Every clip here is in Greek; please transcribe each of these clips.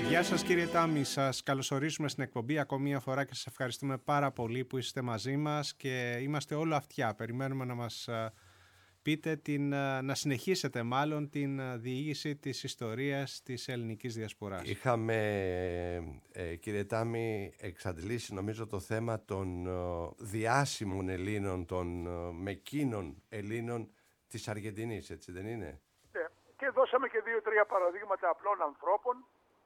Γεια σας κύριε Τάμι, σας καλωσορίζουμε στην εκπομπή ακόμη μια φορά και σας ευχαριστούμε πάρα πολύ που είστε μαζί μας και είμαστε όλο αυτιά. Περιμένουμε να μας πείτε, να συνεχίσετε μάλλον την διήγηση της ιστορίας της ελληνικής διασποράς. Είχαμε, κύριε Τάμι, εξαντλήσει νομίζω το θέμα των διάσημων Ελλήνων, των μεκκίνων Ελλήνων της Αργεντινής, έτσι δεν είναι? Και δώσαμε και 2-3 παραδείγματα απλών ανθρώπων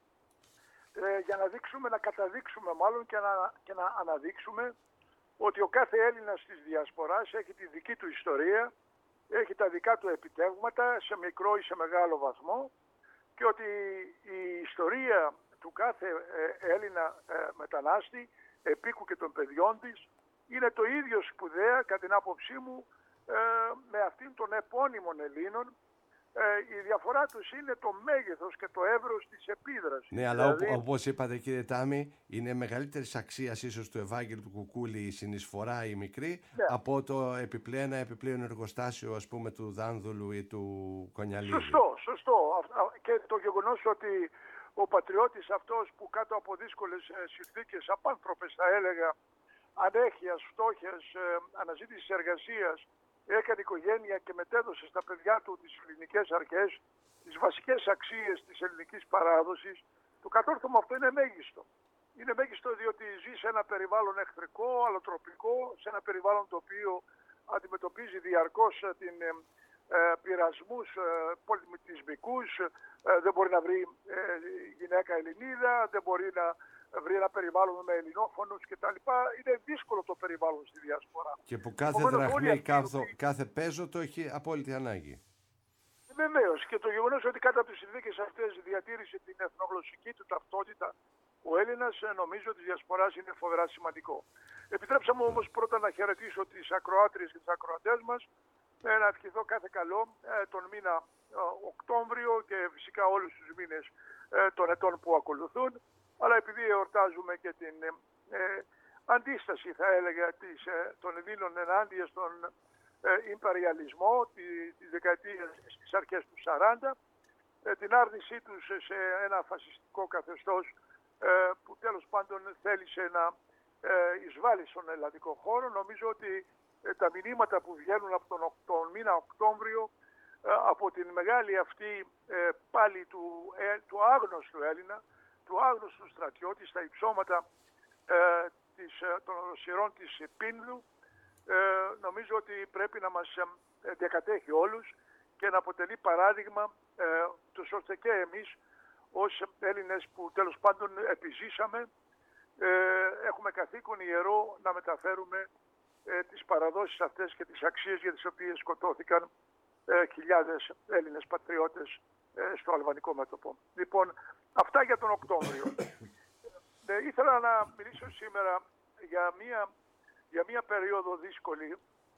για να δείξουμε, να καταδείξουμε μάλλον και να αναδείξουμε ότι ο κάθε Έλληνας της Διασποράς έχει τη δική του ιστορία, έχει τα δικά του επιτεύγματα σε μικρό ή σε μεγάλο βαθμό και ότι η ιστορία του κάθε Έλληνα μετανάστη, επίκου και των παιδιών της, είναι το ίδιο σπουδαία κατά την άποψή μου με αυτήν των επώνυμων Ελλήνων. Η διαφορά τους είναι το μέγεθος και το εύρος της επίδρασης. Ναι, αλλά όπως είπατε κύριε Τάμι, είναι μεγαλύτερης αξίας ίσως του Ευάγγελου του Κουκούλη η συνεισφορά η μικρή, ναι, από το επιπλέον εργοστάσιο, ας πούμε, του Δάνδουλου ή του Κονιαλίδη. Σωστό. Και το γεγονός ότι ο πατριώτης αυτός που κάτω από δύσκολες συνθήκες, απάνθρωπες θα έλεγα, ανέχειας, φτώχειας, αναζήτησης εργασίας, έκανε οικογένεια και μετέδωσε στα παιδιά του τις ελληνικές αρχές, τις βασικές αξίες της ελληνικής παράδοσης, το κατόρθωμα αυτό είναι μέγιστο. Είναι μέγιστο διότι ζει σε ένα περιβάλλον εχθρικό, αλλοτροπικό, σε ένα περιβάλλον το οποίο αντιμετωπίζει διαρκώς πειρασμούς πολιτισμικούς, δεν μπορεί να βρει γυναίκα Ελληνίδα, δεν μπορεί να βρει ένα περιβάλλον με ελληνόφωνους κτλ. Είναι δύσκολο το περιβάλλον στη Διασπορά. Και που κάθε δραχμή, κάθε πέζο το έχει απόλυτη ανάγκη. Βεβαίως. Και το γεγονός ότι κάτω από τις συνθήκες αυτές διατήρησε την εθνογλωσσική του ταυτότητα ο Έλληνας, νομίζω ότι της Διασποράς είναι φοβερά σημαντικό. Επιτρέψαμε όμως πρώτα να χαιρετήσω τις ακροάτριες και τις ακροατές μας, να ευχηθώ κάθε καλό τον μήνα Οκτώβριο και φυσικά όλους τους μήνες των ετών που ακολουθούν. Αλλά επειδή εορτάζουμε και την αντίσταση, θα έλεγα, των Ελλήνων ενάντια στον ιμπεριαλισμό της δεκαετίας στις αρχές του 40, την άρνησή τους σε ένα φασιστικό καθεστώς που τέλος πάντων θέλησε να εισβάλλει στον ελλαδικό χώρο, νομίζω ότι τα μηνύματα που βγαίνουν από τον μήνα Οκτώβριο από την μεγάλη αυτή πάλι του άγνωστου Έλληνα, του άγνωστου στρατιώτη στα υψώματα των οροσειρών της Πίνδου, νομίζω ότι πρέπει να μας διακατέχει όλους και να αποτελεί παράδειγμα τόσο ώστε και εμείς ως Έλληνες που τέλος πάντων επιζήσαμε έχουμε καθήκον ιερό να μεταφέρουμε τις παραδόσεις αυτές και τις αξίες για τις οποίες σκοτώθηκαν χιλιάδες Έλληνες πατριώτες στο αλβανικό μέτωπο. Λοιπόν, αυτά για τον Οκτώβριο. Ήθελα να μιλήσω σήμερα για μία περίοδο δύσκολη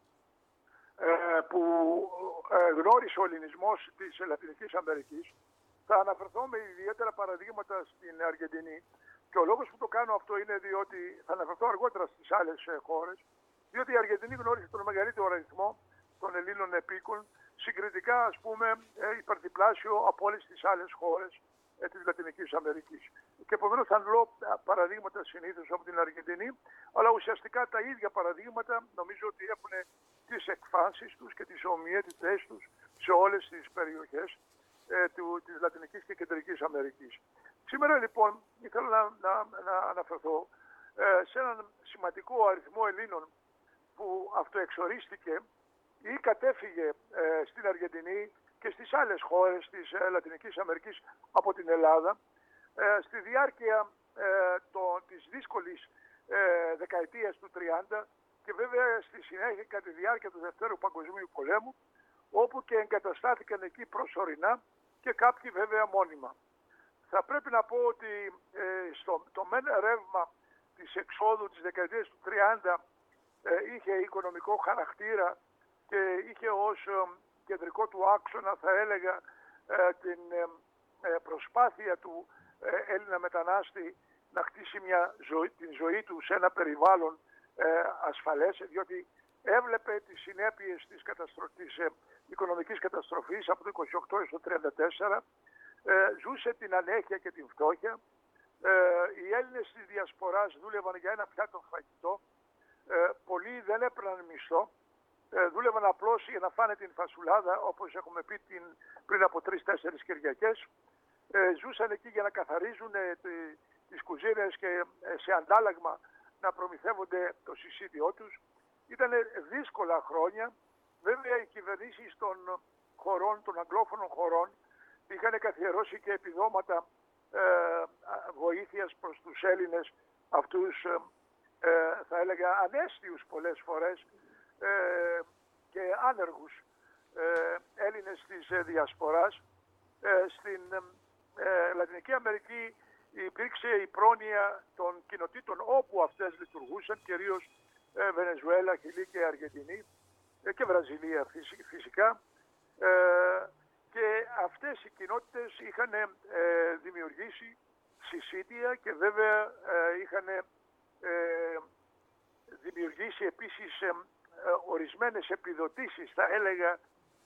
που γνώρισε ο ελληνισμός της Λατινικής Αμερικής. Θα αναφερθώ με ιδιαίτερα παραδείγματα στην Αργεντινή και ο λόγος που το κάνω αυτό είναι διότι θα αναφερθώ αργότερα στις άλλες χώρες, διότι η Αργεντινή γνώρισε τον μεγαλύτερο αριθμό των Ελλήνων επίκων, συγκριτικά ας πούμε υπερδιπλάσιο από όλες τις άλλες χώρες της Λατινικής Αμερικής. Και επομένως θα λέω παραδείγματα συνήθως από την Αργεντινή, αλλά ουσιαστικά τα ίδια παραδείγματα νομίζω ότι έχουν τις εκφάνσεις τους και τις ομοιότητές τους σε όλες τις περιοχές της Λατινικής και Κεντρικής Αμερικής. Σήμερα λοιπόν ήθελα να αναφερθώ σε έναν σημαντικό αριθμό Ελλήνων που αυτοεξορίστηκε ή κατέφυγε στην Αργεντινή και στις άλλες χώρες της Λατινικής Αμερικής από την Ελλάδα στη διάρκεια της δύσκολης δεκαετίας του 30 και βέβαια στη συνέχεια κατά τη διάρκεια του Δευτέρου Παγκοσμίου Πολέμου, όπου και εγκαταστάθηκαν εκεί προσωρινά και κάποιοι βέβαια μόνιμα. Θα πρέπει να πω ότι το μεν ρεύμα της εξόδου της δεκαετίας του 30 είχε οικονομικό χαρακτήρα και είχε ως κεντρικό του άξονα, θα έλεγα, την προσπάθεια του Έλληνα μετανάστη να χτίσει την ζωή του σε ένα περιβάλλον ασφαλές, διότι έβλεπε τις συνέπειες της οικονομικής καταστροφής από το 28 έως το 34, ζούσε την ανέχεια και την φτώχεια Οι Έλληνες της Διασποράς δούλευαν για ένα πιάτο φαγητό. Πολλοί δεν έπαιρναν μισθό. Δούλευαν απλώς για να φάνε την φασουλάδα, όπως έχουμε πει πριν από 3-4 Κυριακές. Ζούσαν εκεί για να καθαρίζουν τις κουζίνες και σε αντάλλαγμα να προμηθεύονται το συσίτιό τους. Ήταν δύσκολα χρόνια. Βέβαια οι κυβερνήσεις των χωρών, των αγγλόφωνων χωρών, είχαν καθιερώσει και επιδόματα βοήθειας προς τους Έλληνες αυτούς, θα έλεγα ανέστιους πολλές φορές και άνεργους Έλληνες της Διασποράς. Στην Λατινική Αμερική υπήρξε η πρόνοια των κοινοτήτων όπου αυτές λειτουργούσαν, κυρίως Βενεζουέλα, Χιλή και Αργεντινή και Βραζιλία φυσικά. Και αυτές οι κοινότητες είχαν δημιουργήσει συσίτια και βέβαια είχαν δημιουργήσει επίσης ορισμένες επιδοτήσεις, θα έλεγα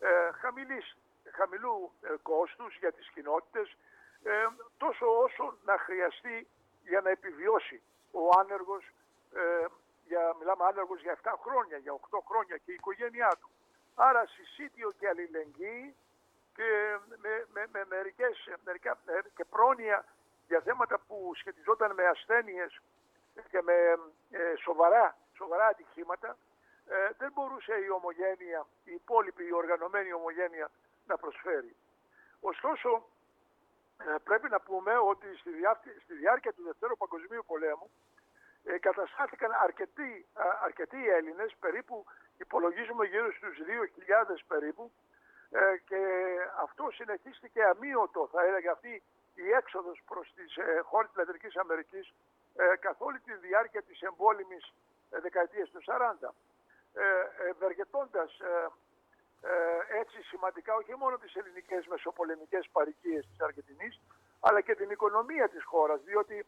χαμηλού κόστους για τις κοινότητες, τόσο όσο να χρειαστεί για να επιβιώσει ο άνεργος, μιλάμε άνεργος για 7 χρόνια, για 8 χρόνια και η οικογένειά του. Άρα συσίτιο και αλληλεγγύη και με μερικά και πρόνοια για θέματα που σχετιζόταν με ασθένειες και με σοβαρά ατυχήματα, δεν μπορούσε η ομογένεια, η υπόλοιπη, η οργανωμένη ομογένεια να προσφέρει. Ωστόσο, πρέπει να πούμε ότι στη διάρκεια του Δευτέρου Παγκοσμίου Πολέμου καταστάθηκαν αρκετοί Έλληνες, περίπου υπολογίζουμε γύρω στους 2.000 περίπου, και αυτό συνεχίστηκε αμύωτο, θα έλεγα, αυτή η έξοδος προς τις χώρες της Λατινικής Αμερικής καθ' όλη τη διάρκεια της εμπόλεμης δεκαετίας του 40, ευεργετώντας έτσι σημαντικά όχι μόνο τις ελληνικές μεσοπολεμικές παροικίες της Αργεντινής, αλλά και την οικονομία της χώρας, διότι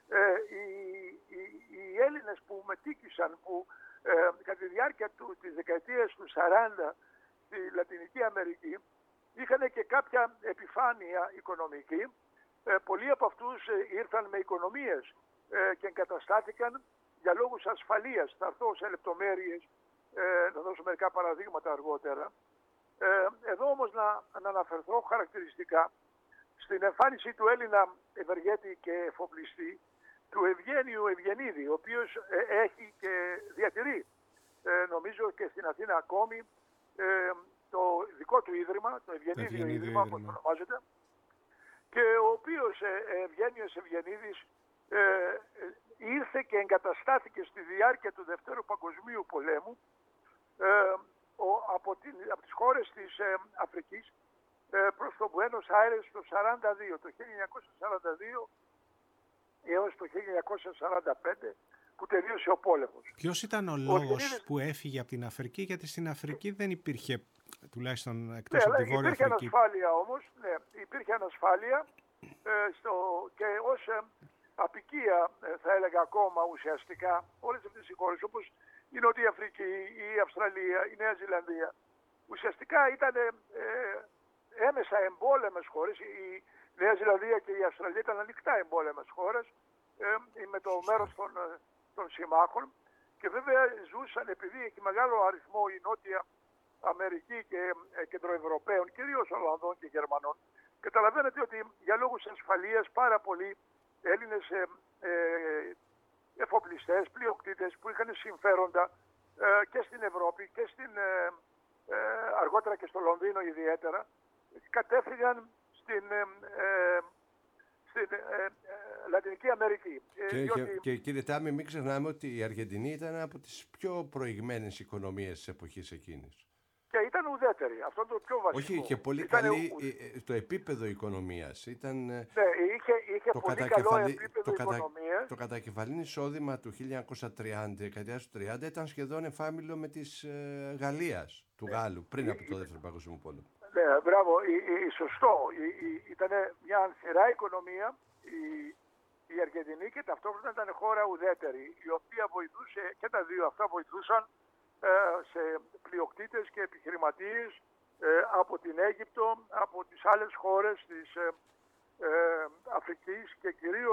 οι Έλληνες που μετήκησαν, που κατά τη διάρκεια της δεκαετίας του 40 στη Λατινική Αμερική είχαν και κάποια επιφάνεια οικονομική. Πολλοί από αυτούς ήρθαν με οικονομίες και εγκαταστάθηκαν για λόγους ασφαλείας. Θα έρθω σε λεπτομέρειες, να δώσω μερικά παραδείγματα αργότερα. Εδώ όμως να αναφερθώ χαρακτηριστικά στην εμφάνιση του Έλληνα ευεργέτη και εφοπλιστή, του Ευγένιου Ευγενίδη, ο οποίος έχει και διατηρεί, νομίζω και στην Αθήνα ακόμη, το δικό του ίδρυμα, το Ευγενίδιο Ίδρυμα, όπως ονομάζεται, και ο οποίος Ευγένιος Ευγενίδης ήρθε και εγκαταστάθηκε στη διάρκεια του Δευτέρου Παγκοσμίου Πολέμου από τις χώρες της Αφρικής προς το Μπουένος Άιρες το 1942, το 1942 έως το 1945 που τελείωσε ο πόλεμος. Ποιος ήταν ο λόγος που έφυγε από την Αφρική? Γιατί στην Αφρική δεν υπήρχε, τουλάχιστον εκτός από τη Βόρεια Αφρική. Υπήρχε ανασφάλεια όμως, υπήρχε ανασφάλεια και ως απικία, θα έλεγα ακόμα ουσιαστικά, όλες αυτές οι χώρες όπως η Νότια Αφρική, η Αυστραλία, η Νέα Ζηλανδία, ουσιαστικά ήταν έμεσα εμπόλεμες χώρες. Η Νέα Ζηλανδία και η Αυστραλία ήταν ανοιχτά εμπόλεμες χώρες με το μέρος των συμμάχων, και βέβαια ζούσαν, επειδή έχει μεγάλο αριθμό η Νότια Αμερική και Κεντροευρωπαίων, κυρίως Ολλανδών και Γερμανών, καταλαβαίνετε ότι για λόγους ασφαλείας πάρα πολλοί Έλληνες εφοπλιστές, πλειοκτήτες που είχαν συμφέροντα και στην Ευρώπη και αργότερα και στο Λονδίνο ιδιαίτερα, κατέφυγαν στην Λατινική Αμερική. Και κύριε Τάμι, μην ξεχνάμε ότι η Αργεντινή ήταν από τις πιο προηγμένες οικονομίες της εποχής εκείνης. Και ήταν ουδέτερη, αυτό το πιο βασικό. Όχι, και πολύ καλή το επίπεδο οικονομίας. Ναι, είχε πολύ καλό επίπεδο οικονομίας. Το κατακεφαλήν εισόδημα του 1930, δεκαετίας του 30, ήταν σχεδόν εφάμιλο με της Γαλλίας, του Γάλλου, πριν από το Δεύτερο Παγκόσμιο Πόλεμο. Ναι, μπράβο, σωστό. Ήταν μια ανθυρά οικονομία η Αργεντινή και ταυτόχρονα ήταν χώρα ουδέτερη, η οποία βοηθούσε, και τα δύο αυτά βοηθούσαν σε πλειοκτήτες και επιχειρηματίες από την Αίγυπτο, από τις άλλες χώρες της Αφρικής και κυρίως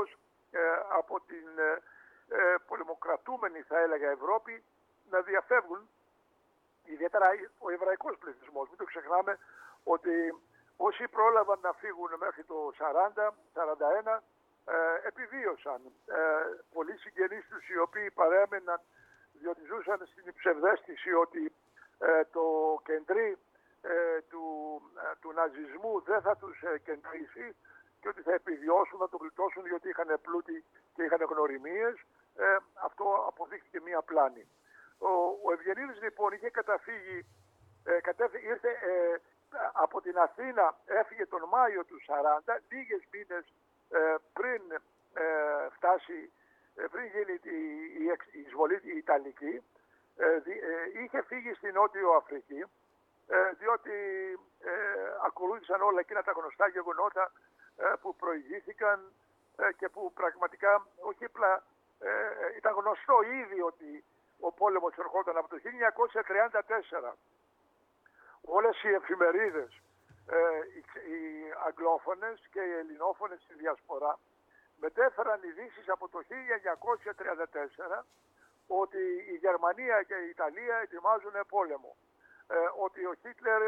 από την πολεμοκρατούμενη, θα έλεγα, Ευρώπη να διαφεύγουν, ιδιαίτερα ο εβραϊκός πληθυσμός. Μην το ξεχνάμε ότι όσοι πρόλαβαν να φύγουν μέχρι το 40-41 επιβίωσαν. Πολλοί συγγενείς τους οι οποίοι παρέμεναν διότι ζούσαν στην ψευδαίσθηση ότι το κεντρί του ναζισμού δεν θα τους κεντρήσει και ότι θα επιβιώσουν, θα το γλιτώσουν διότι είχαν πλούτη και είχαν γνωριμίες. Αυτό αποδείχθηκε μία πλάνη. Ο Ευγενίδης λοιπόν είχε καταφύγει, ήρθε από την Αθήνα, έφυγε τον Μάιο του 40, λίγες μήνες πριν φτάσει, πριν γίνει η εισβολή η Ιταλική, είχε φύγει στην Νότιο Αφρική, διότι ακολούθησαν όλα εκείνα τα γνωστά γεγονότα που προηγήθηκαν και που πραγματικά όχι απλά ήταν γνωστό ήδη ότι ο πόλεμος ερχόταν από το 1934. Όλες οι εφημερίδες, οι αγγλόφωνες και οι ελληνόφωνες στη διασπορά μετέφεραν ειδήσεις από το 1934 ότι η Γερμανία και η Ιταλία ετοιμάζουν πόλεμο. Ότι ο Χίτλερ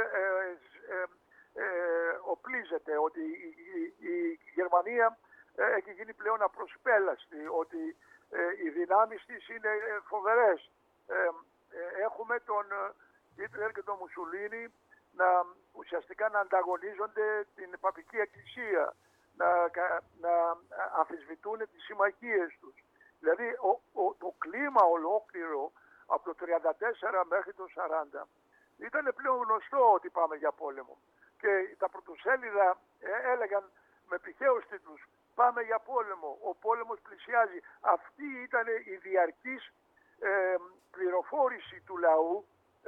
οπλίζεται, ότι η Γερμανία έχει γίνει πλέον απροσπέλαστη, ότι οι δυνάμεις της είναι φοβερές. Έχουμε τον Χίτλερ και τον Μουσουλίνι ουσιαστικά να ανταγωνίζονται την παπική εκκλησία, να αμφισβητούν τις συμμαχίες τους. Δηλαδή το κλίμα ολόκληρο από το 1934 μέχρι το 1940 ήταν πλέον γνωστό ότι πάμε για πόλεμο. Και τα πρωτοσέλιδα έλεγαν με πηχαίους τίτλους «Πάμε για πόλεμο, ο πόλεμος πλησιάζει». Αυτή ήταν η διαρκής πληροφόρηση του λαού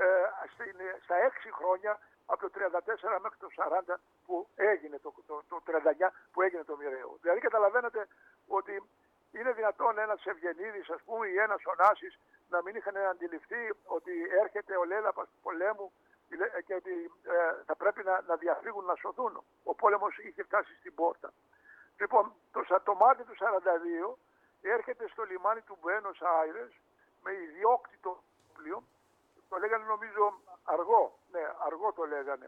στα 6 χρόνια από το 1934 μέχρι το 1940 που έγινε το 1939 που έγινε το μοιραίο. Δηλαδή καταλαβαίνετε ότι είναι δυνατόν ένας Ευγενίδης, ας πούμε, ή ένας Ωνάσης να μην είχαν αντιληφθεί ότι έρχεται ο λέλαπας του πολέμου και ότι θα πρέπει να διαφύγουν, να σωθούν. Ο πόλεμος είχε φτάσει στην πόρτα. Λοιπόν, το Μάρτιο του 1942 έρχεται στο λιμάνι του Μπουένος Άιρες με ιδιόκτητο πλοίο. Το λέγανε νομίζω Αργό. Ναι, Αργό το λέγανε.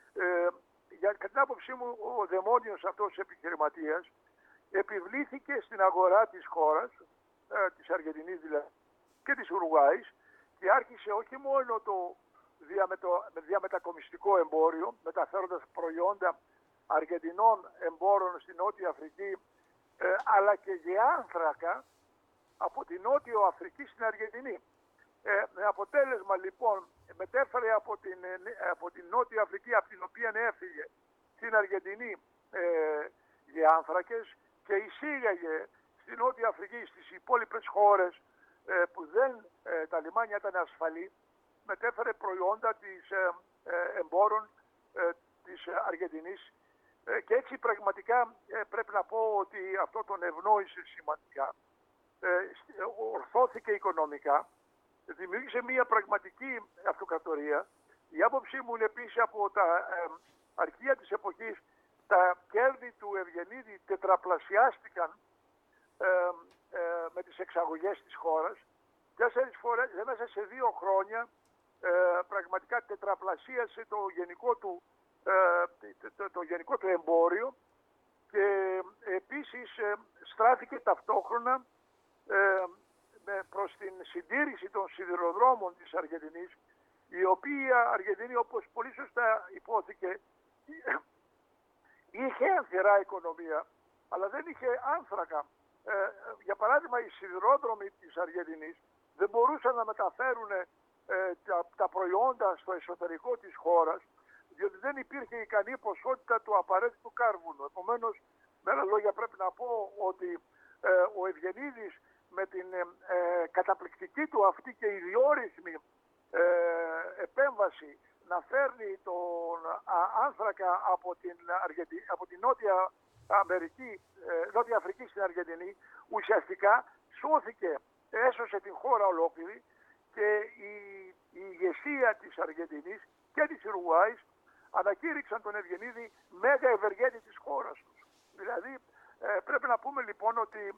Κατά την άποψή μου, ο δαιμόνιος αυτός επιχειρηματίας επιβλήθηκε στην αγορά της χώρας, της Αργεντινής δηλαδή, και της Ουρουγουάης, και άρχισε όχι μόνο το διαμετακομιστικό εμπόριο, μεταφέροντας προϊόντα Αργεντινών εμπόρων στην Νότια Αφρική, αλλά και γεάνθρακα από την Νότιο Αφρική στην Αργεντινή. Με αποτέλεσμα λοιπόν μετέφερε από την Νότια Αφρική, από την οποία έφυγε στην Αργεντινή γεάνθρακες, και εισήγαγε στην Νότια Αφρική, στις υπόλοιπες χώρες που τα λιμάνια ήταν ασφαλή, μετέφερε προϊόντα της εμπόρων της Αργεντινής, και έτσι πραγματικά πρέπει να πω ότι αυτό τον ευνόησε σημαντικά. Ορθώθηκε οικονομικά, δημιούργησε μια πραγματική αυτοκρατορία. Η άποψή μου είναι επίσης από τα αρχεία της εποχής, τα κέρδη του Ευγενίδη τετραπλασιάστηκαν με τις εξαγωγές της χώρας. 4 φορές, μέσα σε 2 χρόνια, πραγματικά τετραπλασίασε το γενικό του εμπόριο, και επίσης στράφηκε ταυτόχρονα προς την συντήρηση των σιδηροδρόμων της Αργεντινής, η οποία Αργεντινή, όπως πολύ σωστά υπόθηκε, είχε ανθυρά οικονομία, αλλά δεν είχε άνθρακα. Για παράδειγμα, οι σιδηρόδρομοι της Αργεντινής δεν μπορούσαν να μεταφέρουν τα προϊόντα στο εσωτερικό της χώρας, διότι δεν υπήρχε ικανή ποσότητα του απαραίτητου κάρβουνου. Επομένως, με άλλα λόγια, πρέπει να πω ότι ο Ευγενίδης με την καταπληκτική του αυτή και ιδιόρυθμη επέμβαση να φέρνει τον άνθρακα από την Νότια Αφρική στην Αργεντινή, ουσιαστικά έσωσε την χώρα ολόκληρη, και η ηγεσία της Αργεντινής και της Ουρουγουάης ανακήρυξαν τον Ευγενίδη μέγα ευεργέτη της χώρας τους. Δηλαδή Πρέπει να πούμε λοιπόν ότι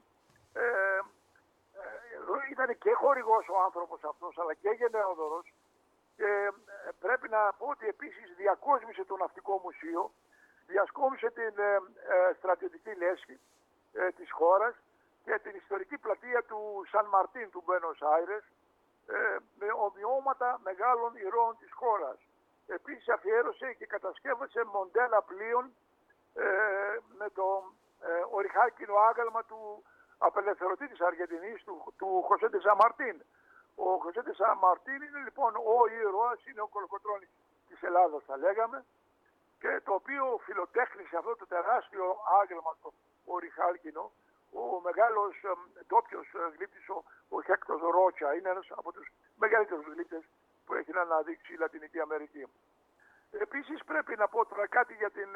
ήταν και χορηγός ο άνθρωπος αυτός, αλλά και γενναιόδωρος. Και πρέπει να πω ότι επίσης διακόσμησε το Ναυτικό Μουσείο, διασκόμισε την στρατιωτική λέσχη της χώρας και την ιστορική πλατεία του Σαν Μαρτίν του Μπένος Άιρες με ομοιώματα μεγάλων ηρώων της χώρας. Επίσης αφιέρωσε και κατασκεύασε μοντέλα πλοίων με το ορυχάκινο άγαλμα του απελευθερωτή της Αργεντινής, του Χωσέ ντε Σαν Μαρτίν. Ο Χωσέ ντε Σαν Μαρτίν είναι λοιπόν ο ήρωας, είναι ο Κολοκοτρώνης της Ελλάδας θα λέγαμε, και το οποίο φιλοτέχνησε αυτό το τεράστιο άγαλμα, το ορυχάλκινο, ο μεγάλος ντόπιος γλύπτης, ο Χέκτος Ρότσα, είναι ένας από τους μεγαλύτερους γλύπτες που έχει να αναδείξει η Λατινική Αμερική. Επίσης πρέπει να πω τώρα κάτι για την,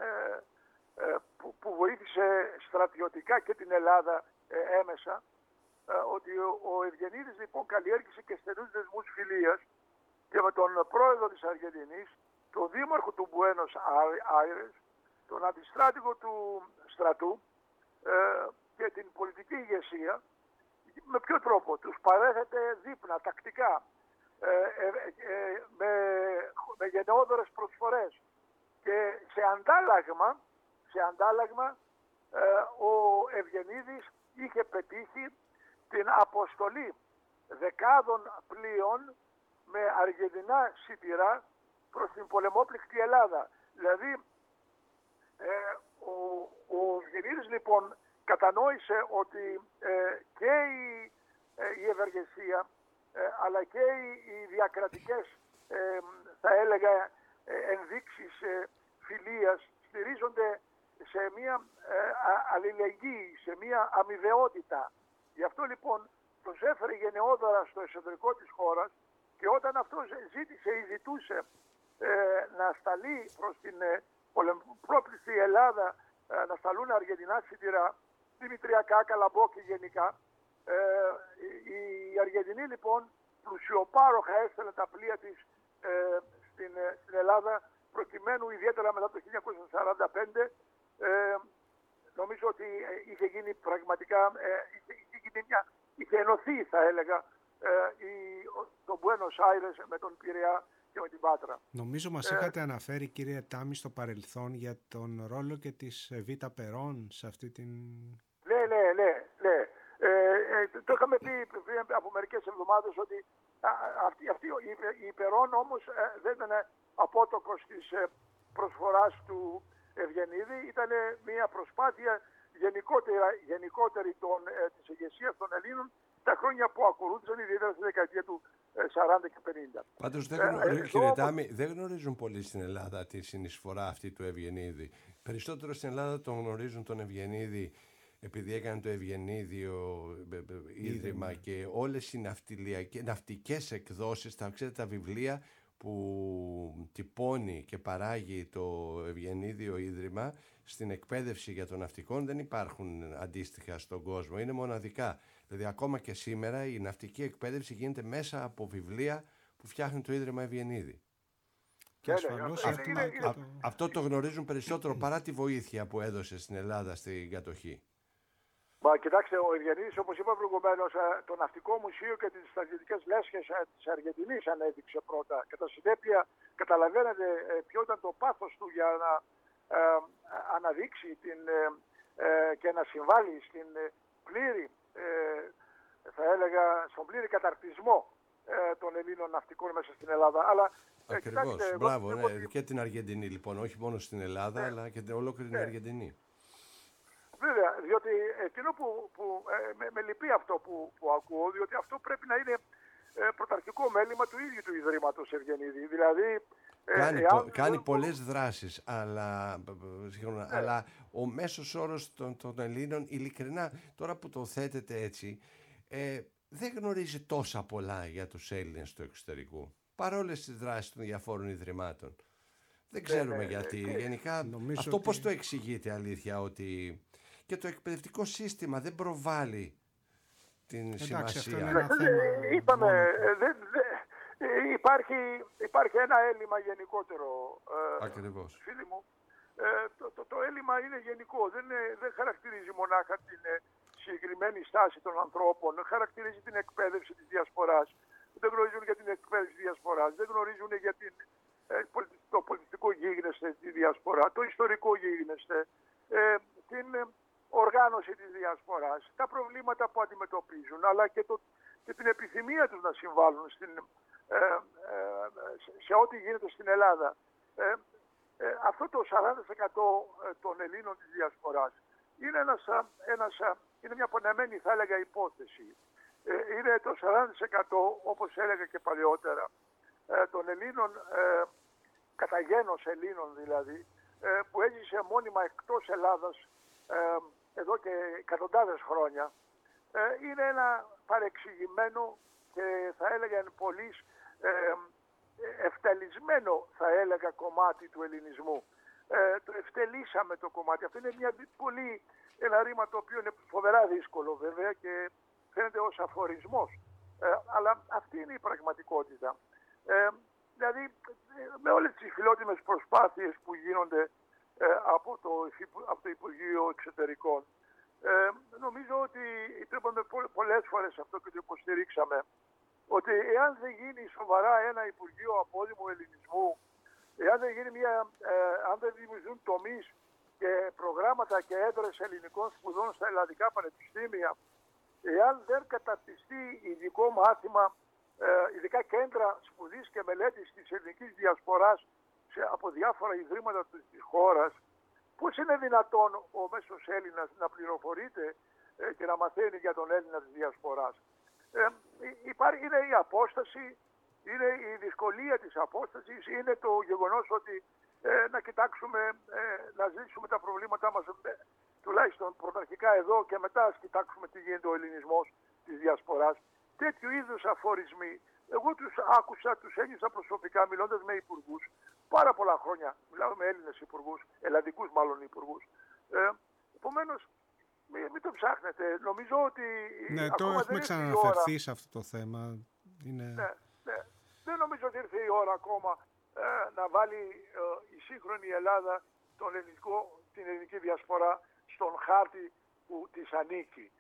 που βοήθησε στρατιωτικά και την Ελλάδα έμεσα, ότι ο Ευγενίδης λοιπόν καλλιέργησε και στενούς δεσμούς φιλίας και με τον πρόεδρο της Αργεντινής, τον δήμαρχο του Μπουένος Άιρες, τον αντιστράτηγο του στρατού και την πολιτική ηγεσία. Με ποιο τρόπο? Τους παρέθετε δείπνα, τακτικά, με γενναιόδωρες προσφορές, και σε αντάλλαγμα ο Ευγενίδης είχε πετύχει την αποστολή δεκάδων πλοίων με αργεντινά σιτηρά προς την πολεμόπληκτη Ελλάδα. Δηλαδή ο Ευγενίδης λοιπόν κατανόησε ότι και η ευεργεσία αλλά και οι διακρατικές θα έλεγα ενδείξεις φιλίας στηρίζονται σε μια αλληλεγγύη, σε μια αμοιβαιότητα. Γι' αυτό λοιπόν προσέφερε γενναιόδωρα στο εσωτερικό της χώρας, και όταν αυτός ζήτησε ή ζητούσε να σταλεί προς την πολεμοπλήκτη Ελλάδα, να σταλούν αργεντινά σιτηρά, δημητριακά, καλαμπόκι γενικά, η Αργεντινή λοιπόν πλουσιοπάροχα έστελνε τα πλοία της στην Ελλάδα, προκειμένου ιδιαίτερα μετά το 1945 νομίζω ότι είχε γίνει πραγματικά, είχε ενωθεί θα έλεγα τον Μπουένος Άιρες με τον Πειραιά και με την Πάτρα. Νομίζω μας είχατε αναφέρει, κύριε Τάμι, στο παρελθόν για τον ρόλο και της Β' Περών σε αυτή την... Ναι. Το είχαμε πει πριν από μερικές εβδομάδες ότι αυτή η Περών όμως δεν ήταν απότοκος της προσφοράς του Ευγενίδη, ήταν μια προσπάθεια γενικότερη της ηγεσίας των Ελλήνων τα χρόνια που ακολούθησαν, ιδιαίτερα στη δεκαετία του 40 και 50. Πάντως κύριε Τάμι, δεν γνωρίζουν πολύ στην Ελλάδα τη συνεισφορά αυτή του Ευγενίδη. Περισσότερο στην Ελλάδα τον γνωρίζουν τον Ευγενίδη επειδή έκανε το Ευγενίδιο Ίδρυμα και όλες οι ναυτικές εκδόσεις, τα βιβλία που τυπώνει και παράγει το Ευγενίδιο Ίδρυμα στην εκπαίδευση για των ναυτικών δεν υπάρχουν αντίστοιχα στον κόσμο, είναι μοναδικά. Δηλαδή ακόμα και σήμερα η ναυτική εκπαίδευση γίνεται μέσα από βιβλία που φτιάχνει το Ίδρυμα Ευγενίδη. Και ασφαλώς αυτό το γνωρίζουν περισσότερο παρά τη βοήθεια που έδωσε στην Ελλάδα στην κατοχή. Μα κοιτάξτε, ο Ευγενίδης, όπως είπα προηγουμένως, το Ναυτικό Μουσείο και τις στρατιωτικές λέσχες της Αργεντινής ανέδειξε πρώτα. Κατά συνέπεια, καταλαβαίνετε ποιο ήταν το πάθος του για να αναδείξει και να συμβάλλει στην πλήρη, θα έλεγα, στον πλήρη καταρτισμό των Ελλήνων ναυτικών μέσα στην Ελλάδα. Αλλά, ακριβώς, μπράβο, ναι, και την Αργεντινή λοιπόν, όχι μόνο στην Ελλάδα, αλλά και την ολόκληρη την Αργεντινή. Βέβαια, διότι εκείνο που με λυπεί αυτό που ακούω, διότι αυτό πρέπει να είναι πρωταρχικό μέλημα του ίδιου του Ιδρύματος Ευγενίδη. Δηλαδή, κάνει πολλές δράσεις, αλλά ο μέσος όρος των Ελλήνων, ειλικρινά, τώρα που το θέτετε έτσι, δεν γνωρίζει τόσα πολλά για τους Έλληνες του εξωτερικού, παρόλες τις δράσεις των διαφόρων Ιδρυμάτων. Δεν ξέρουμε γιατί. Γενικά, αυτό πώς το εξηγείτε αλήθεια, ότι και το εκπαιδευτικό σύστημα δεν προβάλλει την σημασία. Είπαμε, υπάρχει ένα έλλειμμα γενικότερο, ακριβώς, φίλοι μου, Το έλλειμμα είναι γενικό, δεν χαρακτηρίζει μονάχα την συγκεκριμένη στάση των ανθρώπων, χαρακτηρίζει την εκπαίδευση της διασποράς. Δεν γνωρίζουν για την εκπαίδευση της διασποράς, δεν γνωρίζουν για το πολιτιστικό γίγνεσθε τη διασπορά, το ιστορικό γίγνεσθε, την οργάνωση της διασποράς, τα προβλήματα που αντιμετωπίζουν, αλλά και την επιθυμία τους να συμβάλλουν σε ό,τι γίνεται στην Ελλάδα. Αυτό το 40% των Ελλήνων της διασποράς είναι μια πονεμένη, θα έλεγα, υπόθεση. Είναι το 40%, όπως έλεγα και παλαιότερα, των Ελλήνων, κατά γένος Ελλήνων δηλαδή, που έζησε μόνιμα εκτός Ελλάδας εδώ και εκατοντάδες χρόνια. Είναι ένα παρεξηγημένο και θα έλεγα εν πολλοίς ευτελισμένο, θα έλεγα, κομμάτι του ελληνισμού. Το ευτελίσαμε το κομμάτι. Αυτό είναι ένα ρήμα το οποίο είναι φοβερά δύσκολο βέβαια και φαίνεται ως αφορισμός. Αλλά αυτή είναι η πραγματικότητα. Δηλαδή με όλες τις φιλότιμες προσπάθειες που γίνονται από το Υπουργείο Εξωτερικών, νομίζω ότι είπαμε πολλές φορές αυτό και το υποστηρίξαμε, ότι εάν δεν γίνει σοβαρά ένα Υπουργείο Απόδημου Ελληνισμού, αν δεν δημιουργηθούν τομείς και προγράμματα και έδρες ελληνικών σπουδών στα ελλαδικά πανεπιστήμια, εάν δεν καταρτιστεί ειδικό μάθημα, ειδικά κέντρα σπουδής και μελέτης της ελληνικής διασποράς από διάφορα ιδρύματα της χώρας, πώς είναι δυνατόν ο μέσος Έλληνας να πληροφορείται και να μαθαίνει για τον Έλληνα της διασποράς? Είναι η απόσταση, είναι η δυσκολία της απόστασης, είναι το γεγονός ότι να κοιτάξουμε, να ζήσουμε τα προβλήματά μας τουλάχιστον πρωταρχικά εδώ και μετά ας κοιτάξουμε τι γίνεται ο ελληνισμός της διασποράς. Τέτοιου είδους αφορισμοί, εγώ τους άκουσα, τους ένιωσα προσωπικά μιλώντας με υπουργούς πάρα πολλά χρόνια. Μιλάω με Έλληνες υπουργούς, ελλαδικούς μάλλον υπουργούς. Επομένως, μην το ψάχνετε. Νομίζω ότι ναι, το έχουμε ξαναναφερθεί σε αυτό το θέμα. Ναι. Δεν νομίζω ότι ήρθε η ώρα ακόμα να βάλει η σύγχρονη Ελλάδα την ελληνική διασπορά στον χάρτη που της ανήκει.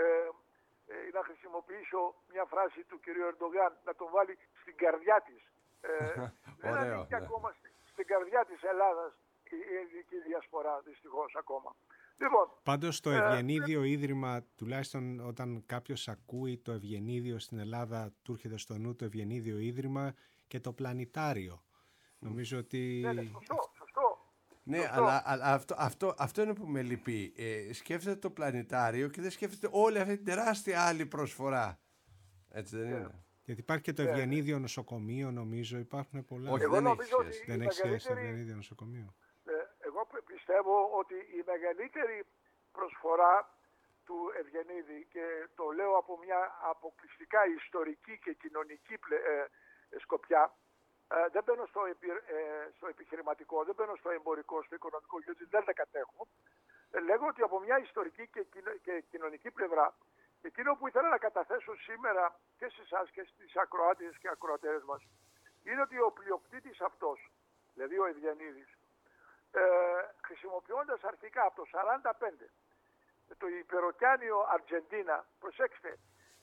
Να χρησιμοποιήσω μια φράση του κ. Ερντογάν, να τον βάλει στην καρδιά της. Δεν ανήκει ακόμα στην καρδιά της Ελλάδας η ελληνική διασπορά, δυστυχώς ακόμα. Λοιπόν, πάντως το Ευγενίδιο Ίδρυμα, τουλάχιστον όταν κάποιος ακούει το Ευγενίδιο στην Ελλάδα, του έρχεται στο νου το Ευγενίδιο Ίδρυμα και το Πλανητάριο. Νομίζω ότι... Ναι, σωστό. Ναι, αλλά αυτό είναι που με λυπεί. Σκέφτεται το Πλανητάριο και δεν σκέφτεται όλη αυτή την τεράστια άλλη προσφορά. Έτσι δεν είναι? Γιατί υπάρχει και το Ευγενίδιο Νοσοκομείο, νομίζω. Υπάρχουν πολλά. Όχι, δεν έχει σχέση το Ευγενίδιο Νοσοκομείο. Εγώ πιστεύω ότι η μεγαλύτερη προσφορά του Ευγενίδη, και το λέω από μια αποκλειστικά ιστορική και κοινωνική σκοπιά, δεν μπαίνω στο επιχειρηματικό, δεν μπαίνω στο εμπορικό, στο οικονομικό, γιατί δεν τα κατέχω. Λέγω ότι από μια ιστορική και κοινωνική πλευρά, εκείνο που ήθελα να καταθέσω σήμερα και σε εσάς και στις ακροάτες και ακροατέρες μας, είναι ότι ο πλειοκτήτης αυτός, δηλαδή ο Ευγενίδης, χρησιμοποιώντας αρχικά από το 1945 το υπεροκιάνιο Αργεντίνα, προσέξτε,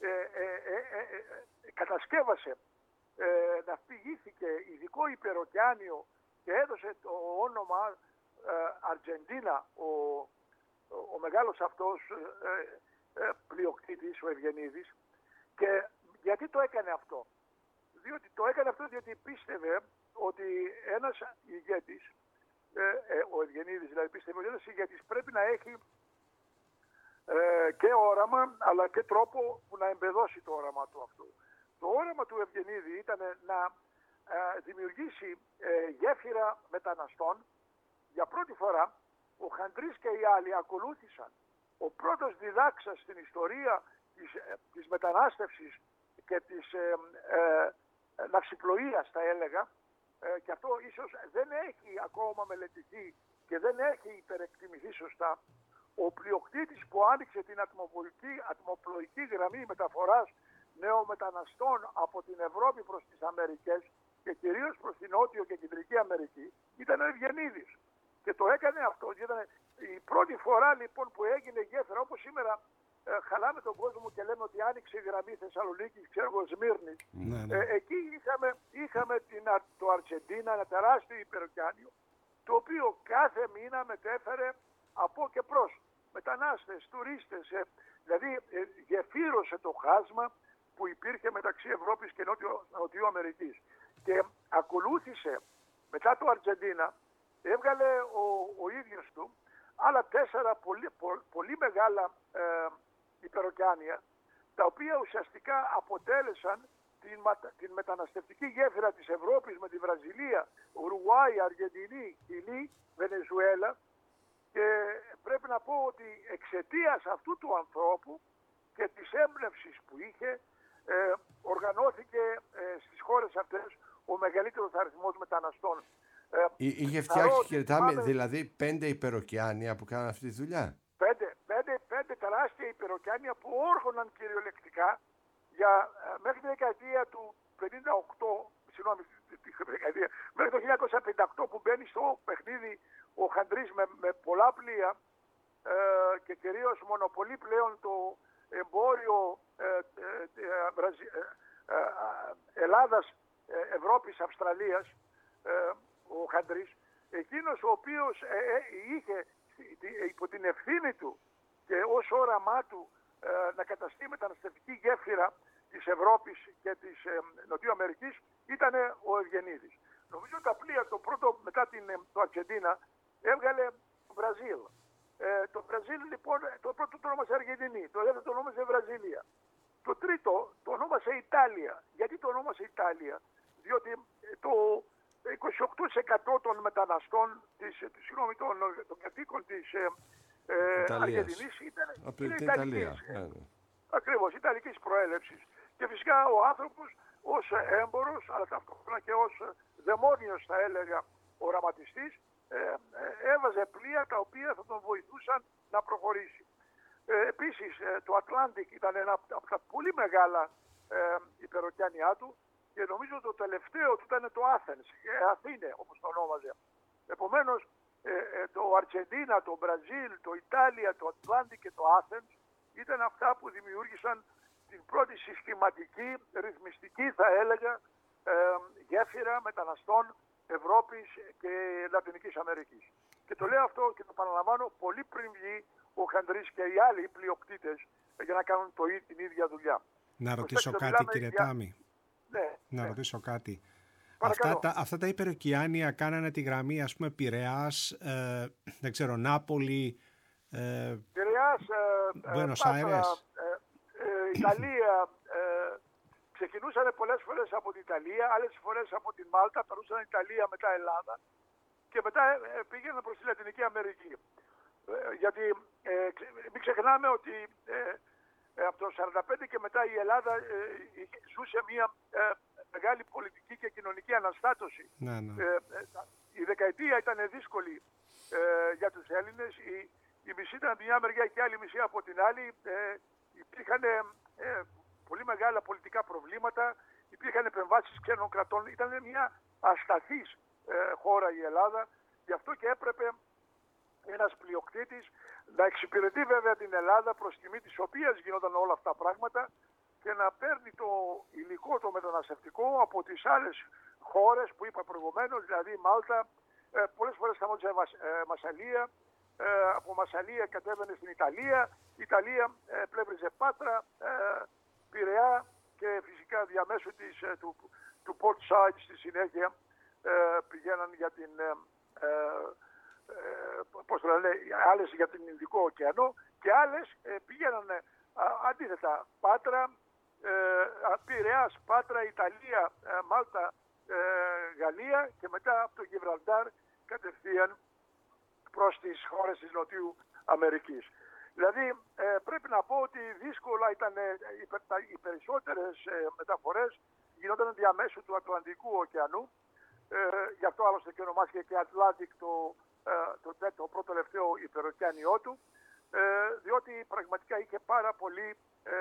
κατασκεύασε, ναυπηγήθηκε ειδικό υπεροκιάνιο και έδωσε το όνομα Αργεντίνα ο μεγάλος αυτός πλειοκτήτης, ο Ευγενίδης. Και γιατί το έκανε αυτό? Το έκανε αυτό διότι πίστευε ότι ένας ηγέτης, ο Ευγενίδης δηλαδή, πίστευε ότι ένας ηγέτης πρέπει να έχει και όραμα αλλά και τρόπο που να εμπεδώσει το όραμα του αυτού. Το όραμα του Ευγενίδη ήταν να δημιουργήσει γέφυρα μεταναστών. Για πρώτη φορά ο Χαντρής και οι άλλοι ακολούθησαν. Ο πρώτος διδάξας στην ιστορία της μετανάστευσης και της ναυσιπλοείας, θα έλεγα, και αυτό ίσως δεν έχει ακόμα μελετηθεί και δεν έχει υπερεκτιμηθεί σωστά, ο πλειοκτήτης που άνοιξε την ατμοπλοϊκή γραμμή μεταφοράς νεομεταναστών από την Ευρώπη προς τις Αμερικές και κυρίως προς την Νότιο και Κεντρική Αμερική ήταν ο Ευγενίδης. Και το έκανε αυτό. Ήταν η πρώτη φορά λοιπόν που έγινε γέφυρα, όπως σήμερα χαλάμε τον κόσμο και λέμε ότι άνοιξε η γραμμή Θεσσαλονίκης, ξέρω εγώ, Σμύρνης. Εκεί είχαμε το Αρτζεντίνα, ένα τεράστιο υπεροκεάνιο, το οποίο κάθε μήνα μετέφερε από και προς μετανάστες, τουρίστες, δηλαδή γεφύρωσε το χάσμα που υπήρχε μεταξύ Ευρώπης και Νοτιού Αμερικής. Και ακολούθησε μετά το Αρτζεντίνα, έβγαλε ο ίδιος του άλλα 4 πολύ μεγάλα υπεροκεάνια, τα οποία ουσιαστικά αποτέλεσαν την μεταναστευτική γέφυρα της Ευρώπης με τη Βραζιλία, Ουρουάη, Αργεντινή, Χιλή, Βενεζουέλα, και πρέπει να πω ότι εξαιτίας αυτού του ανθρώπου και της έμπνευσης που είχε, οργανώθηκε στις χώρες αυτές ο μεγαλύτερος αριθμός μεταναστών. Είχε φτιάξει, κύριε Τάμι, δηλαδή 5 υπεροκεάνια που κάναν αυτή τη δουλειά. 5 τεράστια υπεροκεάνια που όργωναν κυριολεκτικά μέχρι τη δεκαετία του 58, μέχρι το 1958 που μπαίνει στο παιχνίδι ο Χαντρής με πολλά πλοία και κυρίως μονοπολεί πλέον το εμπόριο Ελλάδας, Ευρώπης, Αυστραλίας, ο Χαντρής, εκείνος ο οποίος είχε υπό την ευθύνη του και ως όραμά του να καταστεί μεταναστευτική γέφυρα της Ευρώπης και της Νοτιού Αμερικής, ήταν ο Ευγενίδης. Νομίζω τα πλοία το πρώτο μετά το Αρτζεντίνα έβγαλε το Βραζίλ. Το Βραζίλ λοιπόν το πρώτο το ονόμασε Αργεντινή, το δεύτερο το ονόμασε Βραζίλια. Το τρίτο το ονόμασε Ιτάλια. Γιατί το ονόμασε Ιτάλια? Διότι το 28% των μεταναστών των κατοίκων της Αργεντινής είναι Ιταλικής. Ακριβώς, Ιταλικής προέλευσης. Και φυσικά ο άνθρωπος ως έμπορος, αλλά ταυτόχρονα και ως δαιμόνιος, θα έλεγα, οραματιστής, έβαζε πλοία τα οποία θα τον βοηθούσαν να προχωρήσει. Επίσης το Atlantic ήταν ένα από τα πολύ μεγάλα υπεροκεάνια του, και νομίζω το τελευταίο του ήταν το Athens, Αθήνε όπως το ονόμαζε. Επομένως το Αρτζεντίνα, το Μπραζίλ, το Ιτάλια, το Atlantic και το Athens ήταν αυτά που δημιούργησαν την πρώτη συστηματική, ρυθμιστική, θα έλεγα, γέφυρα μεταναστών Ευρώπης και Λατινικής Αμερικής. Και το λέω αυτό και το παραλαμβάνω πολύ πριν βγει ο Χαντρής και οι άλλοι πλειοκτήτες για να κάνουν την ίδια δουλειά. Να ρωτήσω κάτι, κύριε Τάμι. Να ρωτήσω κάτι. Αυτά τα υπεροκειάνια κάνανε τη γραμμή, ας πούμε, Πειραιάς, δεν ξέρω, Νάπολη, Πειραιάς, Μπουένος Άιρες, Ιταλία. Ξεκινούσαν πολλές φορές από την Ιταλία, άλλες φορές από την Μάλτα, περνούσαν Ιταλία, μετά Ελλάδα και μετά πήγαιναν προς τη Λατινική Αμερική. Γιατί μην ξεχνάμε ότι από το 1945 και μετά η Ελλάδα ζούσε μια μεγάλη πολιτική και κοινωνική αναστάτωση. Η δεκαετία ήταν δύσκολη για τους Έλληνες. Η μισή ήταν από μια μεριά και η άλλη μισή από την άλλη. Υπήρχαν πολύ μεγάλα πολιτικά προβλήματα, υπήρχαν επεμβάσεις ξένων κρατών. Ήταν μια ασταθής χώρα η Ελλάδα, γι' αυτό και έπρεπε ένας πλειοκτήτης να εξυπηρετεί βέβαια την Ελλάδα, προς τιμή της οποίας γινόταν όλα αυτά τα πράγματα, και να παίρνει το υλικό, το μεταναστευτικό από τις άλλες χώρες που είπα προηγουμένως, δηλαδή Μάλτα, πολλές φορές σταμάτησε Μασσαλία, από Μασσαλία κατέβαινε στην Ιταλία, η Ιταλία πλεύριζε Πάτρα, Πειραιά και φυσικά διαμέσου του Port Side στη συνέχεια πηγαίναν για την άλλες για την Ινδικό ωκεανό και άλλες πήγαιναν αντίθετα Πάτρα, Πειραιάς, Πάτρα, Ιταλία, Μάλτα, Γαλλία και μετά από το Γιβραλτάρ κατευθείαν προς τις χώρες της Νοτιού Αμερικής. Δηλαδή πρέπει να πω ότι δύσκολα ήταν οι περισσότερες μεταφορές γινόταν διαμέσου του Ατλαντικού ωκεανού. Γι' αυτό άλλωστε και ονομάστηκε και Atlantic το πρώτο τελευταίο υπεροκεάνιό του, διότι πραγματικά είχε πάρα πολύ,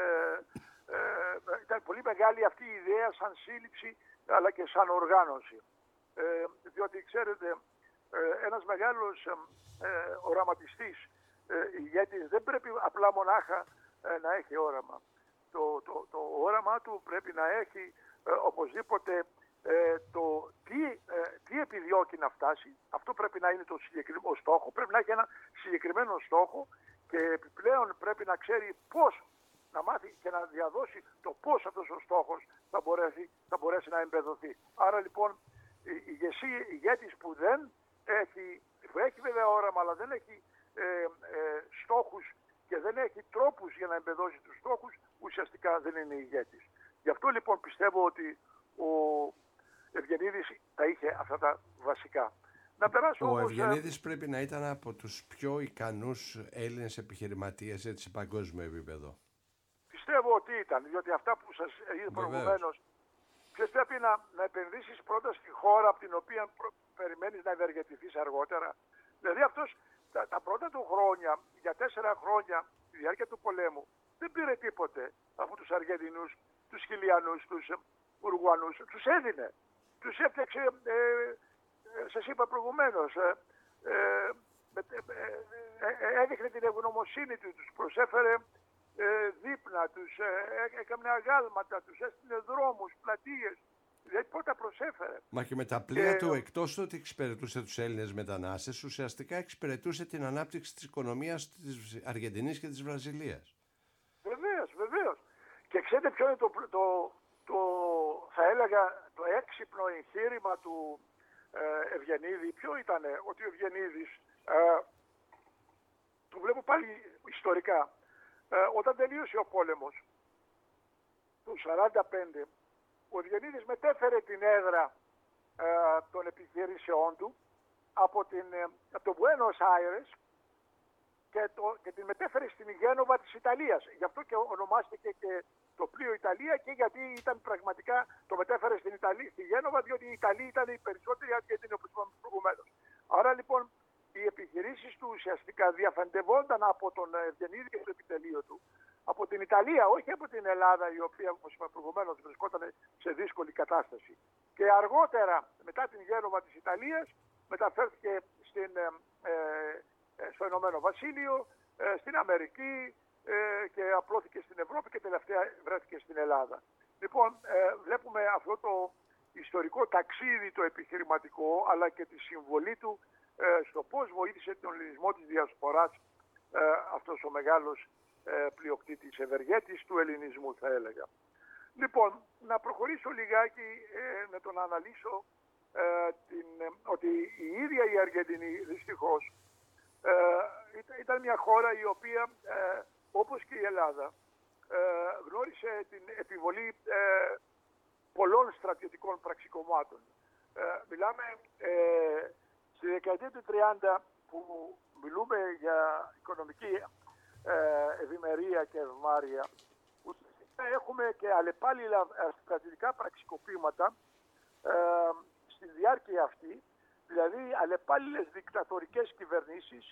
ήταν πολύ μεγάλη αυτή η ιδέα σαν σύλληψη αλλά και σαν οργάνωση. Διότι ξέρετε ένας μεγάλος οραματιστής, ηγέτης, δεν πρέπει απλά μονάχα να έχει όραμα. Το όραμά του πρέπει να έχει οπωσδήποτε το τι επιδιώκει να φτάσει. Αυτό πρέπει να είναι το συγκεκριμένο στόχο. Πρέπει να έχει ένα συγκεκριμένο στόχο και επιπλέον πρέπει να ξέρει πώς να μάθει και να διαδώσει το πώς αυτός ο στόχος θα μπορέσει να εμπεδοθεί. Άρα λοιπόν ηγέτης που έχει βέβαια όραμα, αλλά δεν έχει στόχους και δεν έχει τρόπους για να εμπεδώσει τους στόχους, ουσιαστικά δεν είναι ηγέτης. Γι' αυτό λοιπόν πιστεύω ότι ο Ευγενίδης τα είχε αυτά τα βασικά. Ο Ευγενίδης πρέπει να ήταν από τους πιο ικανούς Έλληνες επιχειρηματίες σε παγκόσμιο επίπεδο. Πιστεύω ότι ήταν, διότι αυτά που σας είδε προηγουμένως, πρέπει να επενδύσεις πρώτα στη χώρα από την οποία περιμένεις να ευεργετηθείς αργότερα. Δηλαδή αυτός τα πρώτα του χρόνια, για 4 χρόνια, τη διάρκεια του πολέμου, δεν πήρε τίποτε από τους Αργεντινούς, τους Χιλιανούς, τους Ουρουγουανούς. Τους έδινε. Τους έφτιαξε, σας είπα προηγουμένως, έδειχνε την ευγνωμοσύνη του, τους προσέφερε δείπνα, τους έκανε αγάλματα, τους έστειλε δρόμους, πλατείες. Δηλαδή πότε προσέφερε. Μα και με τα πλοία του, εκτός ότι εξυπηρετούσε τους Έλληνες μετανάστες, ουσιαστικά εξυπηρετούσε την ανάπτυξη της οικονομίας της Αργεντινής και της Βραζιλίας. Βεβαίως. Και ξέρετε ποιο είναι θα έλεγα, το έξυπνο εγχείρημα του Ευγενίδη? Ποιο ήτανε? Ότι ο Ευγενίδης, το βλέπω πάλι ιστορικά, όταν τελείωσε ο πόλεμος του 1945, ο Ευγενίδης μετέφερε την έδρα των επιχειρήσεών του από το Buenos Aires και την μετέφερε στην Γένοβα της Ιταλίας. Γι' αυτό και ονομάστηκε και το πλοίο Ιταλία, και γιατί ήταν πραγματικά, το μετέφερε στη Γένοβα, διότι οι Ιταλοί ήταν οι περισσότεροι Αργεντινοί, όπως είπαμε προηγουμένως. Άρα λοιπόν οι επιχειρήσεις του ουσιαστικά διαφαντευόνταν από τον Ευγενίδη και το επιτελείο του από την Ιταλία, όχι από την Ελλάδα, η οποία, όπως είπα προηγουμένως, βρισκόταν σε δύσκολη κατάσταση. Και αργότερα, μετά την Γένοβα της Ιταλίας, μεταφέρθηκε στο Ηνωμένο Βασίλειο, στην Αμερική και απλώθηκε στην Ευρώπη και τελευταία βρέθηκε στην Ελλάδα. Λοιπόν, βλέπουμε αυτό το ιστορικό ταξίδι, το επιχειρηματικό, αλλά και τη συμβολή του στο πώς βοήθησε τον ελληνισμό της διασποράς αυτός ο μεγάλος πλειοκτήτης, ευεργέτης του ελληνισμού, θα έλεγα. Λοιπόν, να προχωρήσω λιγάκι να τον αναλύσω ότι η ίδια η Αργεντινή, δυστυχώς, ήταν μια χώρα η οποία, όπως και η Ελλάδα, γνώρισε την επιβολή πολλών στρατιωτικών πραξικομμάτων. Μιλάμε στη δεκαετία του 30, που μιλούμε για οικονομική ευημερία και ευμάρεια, έχουμε και αλλεπάλληλα στρατιωτικά πραξικοπήματα στη διάρκεια αυτή, δηλαδή αλλεπάλληλες δικτατορικές κυβερνήσεις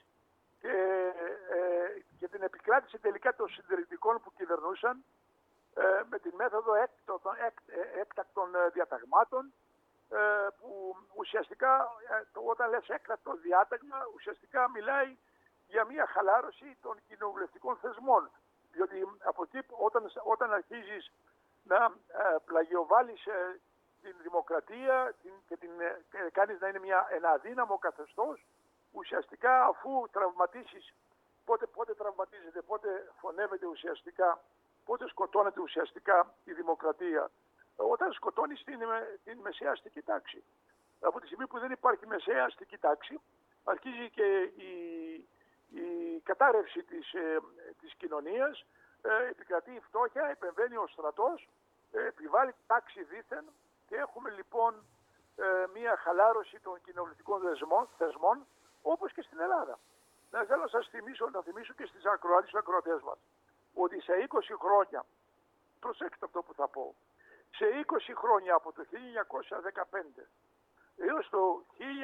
και την επικράτηση τελικά των συντηρητικών που κυβερνούσαν με την μέθοδο έκτακτων διαταγμάτων, που ουσιαστικά όταν λες έκτακτο διάταγμα ουσιαστικά μιλάει για μια χαλάρωση των κοινοβουλευτικών θεσμών, διότι από εκεί όταν αρχίζεις να πλαγιοβάλεις την δημοκρατία και κάνεις να είναι ένα αδύναμο καθεστώς, ουσιαστικά αφού τραυματίσεις, πότε τραυματίζεται, πότε φωνεύεται ουσιαστικά, πότε σκοτώνεται ουσιαστικά η δημοκρατία? Όταν σκοτώνεις την μεσαία αστική τάξη. Από τη στιγμή που δεν υπάρχει μεσαία αστική τάξη, αρχίζει και η κατάρρευση της κοινωνίας, επικρατεί η φτώχεια, επεμβαίνει ο στρατός, επιβάλλει τάξη δήθεν, και έχουμε λοιπόν μία χαλάρωση των κοινοβουλευτικών θεσμών, όπως και στην Ελλάδα. Θέλω να σας θυμίσω και στις ακροατές μας, ότι σε 20 χρόνια, προσέξτε αυτό που θα πω, σε 20 χρόνια από το 1915 έως το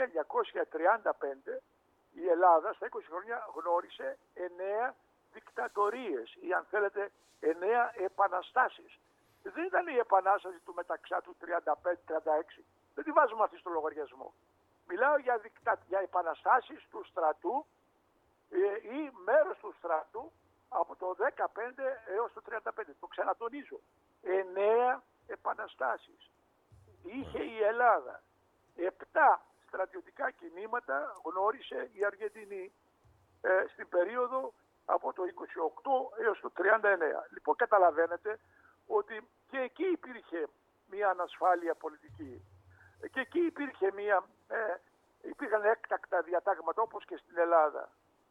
1935, η Ελλάδα στα 20 χρόνια γνώρισε 9 δικτατορίες, ή αν θέλετε 9 επαναστάσεις. Δεν ήταν η επανάσταση του Μεταξά του 35-36, δεν τη βάζουμε αυτή στο λογαριασμό. Μιλάω για επαναστάσεις του στρατού ή μέρος του στρατού από το 15 έως το 35. Το ξανατονίζω. 9 επαναστάσεις είχε η Ελλάδα. 7 στρατιωτικά κινήματα γνώρισε η Αργεντινή στην περίοδο από το 28 έως το 39. Λοιπόν, καταλαβαίνετε ότι και εκεί υπήρχε μια ανασφάλεια πολιτική. Και εκεί υπήρχαν έκτακτα διατάγματα όπως και στην Ελλάδα.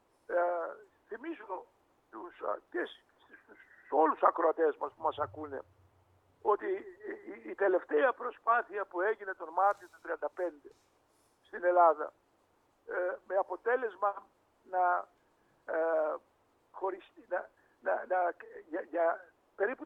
Θυμίζω και στους όλους τους ακροατές μας που μας ακούνε ότι η τελευταία προσπάθεια που έγινε τον Μάρτιο του 1935 στην Ελλάδα με αποτέλεσμα να χωριστεί για περίπου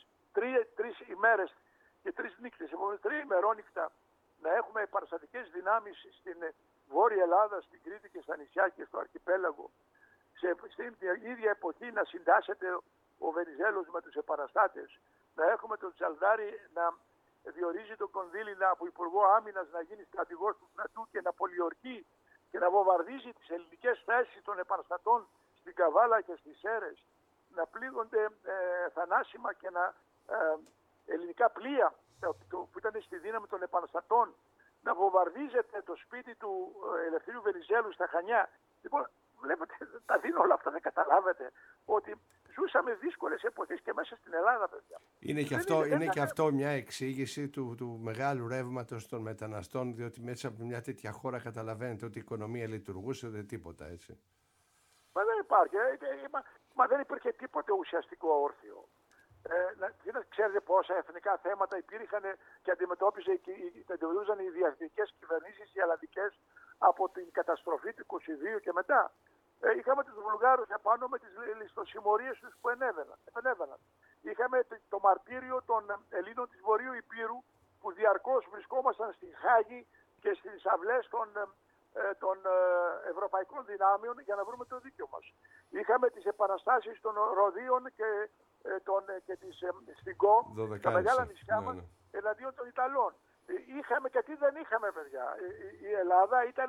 3 ημέρες και 3 νύχτες, επομένως 3 ημερόνυχτα να έχουμε επαναστατικές δυνάμεις στην Βόρεια Ελλάδα, στην Κρήτη και στα νησιά και στο αρχιπέλαγο, στην ίδια εποχή να συντάσσεται ο Βενιζέλος με τους επαναστάτες, να έχουμε τον Τζαλδάρη να διορίζει τον Κονδύλη από Υπουργό Άμυνας να γίνει στρατηγός του στρατού και να πολιορκεί και να βομβαρδίζει τις ελληνικές θέσεις των επαναστατών στην Καβάλα και στις Σέρρες, να πλήγονται θανάσιμα και ελληνικά πλοία που ήταν στη δύναμη των επαναστατών, να βομβαρδίζεται το σπίτι του Ελευθερίου Βενιζέλου στα Χανιά. Λοιπόν, βλέπετε, τα δίνω όλα αυτά, δεν καταλάβετε ότι ζούσαμε δύσκολες εποχές και μέσα στην Ελλάδα, παιδιά. Είναι και αυτό μια εξήγηση του μεγάλου ρεύματος των μεταναστών, διότι μέσα από μια τέτοια χώρα καταλαβαίνετε ότι η οικονομία λειτουργούσε, δεν τίποτα, έτσι. Μα δεν υπάρχει, μα δεν υπήρχε τίποτε ουσιαστικό όρθιο. Ξέρετε πόσα εθνικά θέματα υπήρχαν και αντιμετώπιζαν οι διαθετικές κυβερνήσεις, οι ελλαδικές, από την καταστροφή του 22 και μετά. Είχαμε τους Βουλγάρους επάνω με τις ληστοσημωρίες τους που επενέβαιναν. Είχαμε το μαρτύριο των Ελλήνων της Βορείου Υπήρου που διαρκώς βρισκόμασταν στη Χάγη και στις αυλές των ευρωπαϊκών δυνάμεων για να βρούμε το δίκαιο μας. Είχαμε τις επαναστάσεις των Ροδίων και της Στιγκό, τα μεγάλα νησιά μας, εναντίον των Ιταλών. Είχαμε και τι δεν είχαμε, παιδιά. Η Ελλάδα ήταν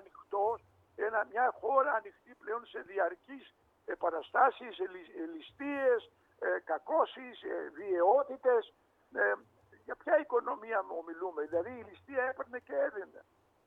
μια χώρα ανοιχτή πλέον σε διαρκείς επαναστάσεις, ληστείες, κακώσεις, βιαιότητες. Για ποια οικονομία ομιλούμε? Δηλαδή η ληστεία έπαιρνε και έδινε.